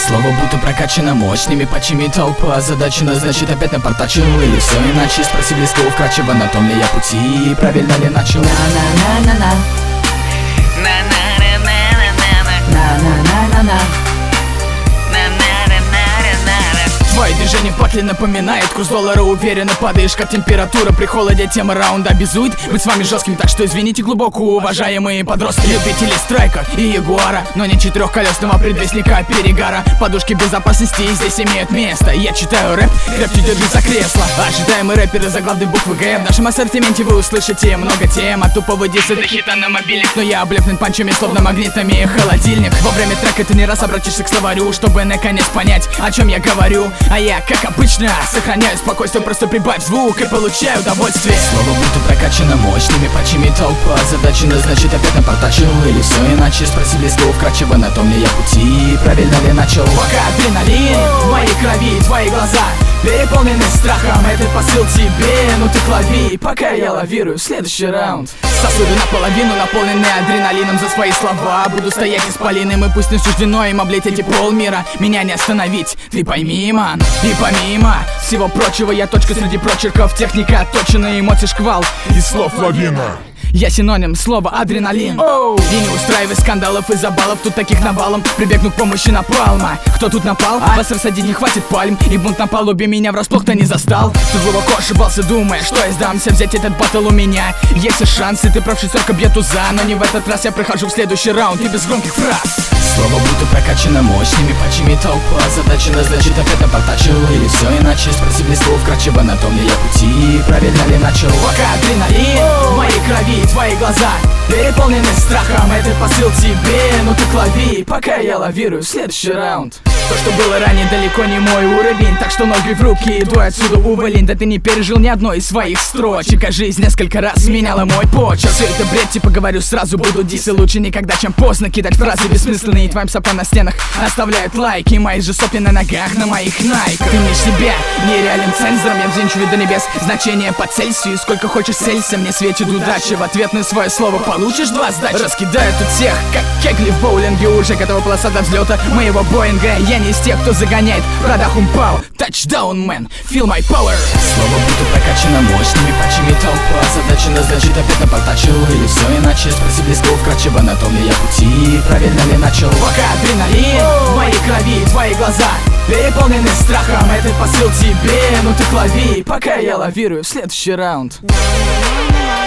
Слово будто прокачано мощными патчами, толпа озадачена, значит опять напортачил. Или все иначе, спроси близко вкрадчиво, на том ли я пути, правильно ли начал. На-на-на-на-на, на-на-на-на-на, Твои движения в патле напоминает курс доллара, уверенно падаешь, как температура при холоде. Тема раунда обязует быть с вами жестким, так что извините глубоко, уважаемые подростки, любители страйка и ягуара, но не четырехколесного предвестника перегара. Подушки безопасности здесь имеют место. Я читаю рэп, крепче держи за кресло. Ожидаемые рэперы за главной буквы Г. В нашем ассортименте вы услышите много тем, от тупого диса до хита на мобильник. Но я облеплен панчами, словно магнитами холодильник. Во время трека ты не раз обратишься к словарю, чтобы наконец понять, о чем я говорю. А я, как обычно, сохраняю спокойствие, просто прибавь звук и получаю удовольствие. Слово будто прокачано мощными патчами, толпа озадачена, значит опять напортачил. Или все иначе, спроси близко вкрадчиво, на том ли я пути, правильно ли начал. Пока адреналин в моей крови, твои глаза переполнены страхом, этот посыл тебе, ну ты лови, пока я лавирую следующий раунд. Сосуды наполовину наполнены адреналином, за свои слова буду стоять исполиным, и пусть не суждено им облететь и полмира, меня не остановить, ты пойми, ман. И помимо всего прочего, я точка среди прочерков, техника отточенная, эмоций шквал и слов лавина. Я синоним слова адреналин. И не устраивай скандалов из-за баллов, тут таких навалом. Прибегну к помощи напалма. Кто тут напал? Вас рассадить не хватит пальм, и бунт на палубе меня врасплох-то не застал. Ты глубоко ошибался, думая, что я сдамся. Взять этот баттл у меня есть шансы, ты прав, шестерка бьет туза. Но не в этот раз, я прохожу в следующий раунд и без громких фраз. Слово будто прокачано мощными патчами, толпа озадачена, значит опять напортачил. Или все иначе, спроси близко вкрадчиво, на том ли я пути, правильно ли начал. Пока адреналин в моей крови, твои глаза переполнены страхом, этот посыл тебе, ну ты лови, пока я лавирую следующий раунд. То, что было ранее, далеко не мой уровень, так что ноги в руки, иду отсюда уволень. Да ты не пережил ни одной из своих строчек, а жизнь несколько раз меняла мой почерк. Все это бред, типа говорю сразу, буду дисы, лучше никогда, чем поздно кидать фразы бессмысленные. Твоим сопам на стенах оставляют лайки, мои же сопли на ногах, на моих найках. Ты мнешь себя нереальным цензором, я взвинчиваю до небес значение по Цельсию. Сколько хочешь целься, мне светит удача, в ответ на свое слово получишь 2 сдачи. Раскидаю тут всех, как кегли в боулинге, уже готова полоса до взлета моего Боинга. Я не из тех, кто загоняет продахум пау. Touchdown, man, feel my power. Слово будто прокачано мощными патчами, толпа озадачена, значит опять напортачил. Или все иначе, спроси близко вкрадчиво, на том ли я пути, правильно ли начал. Пока адреналин в моей крови, твои глаза переполнены страхом, этот посыл тебе, ну ты лови, пока я лавирую следующий раунд.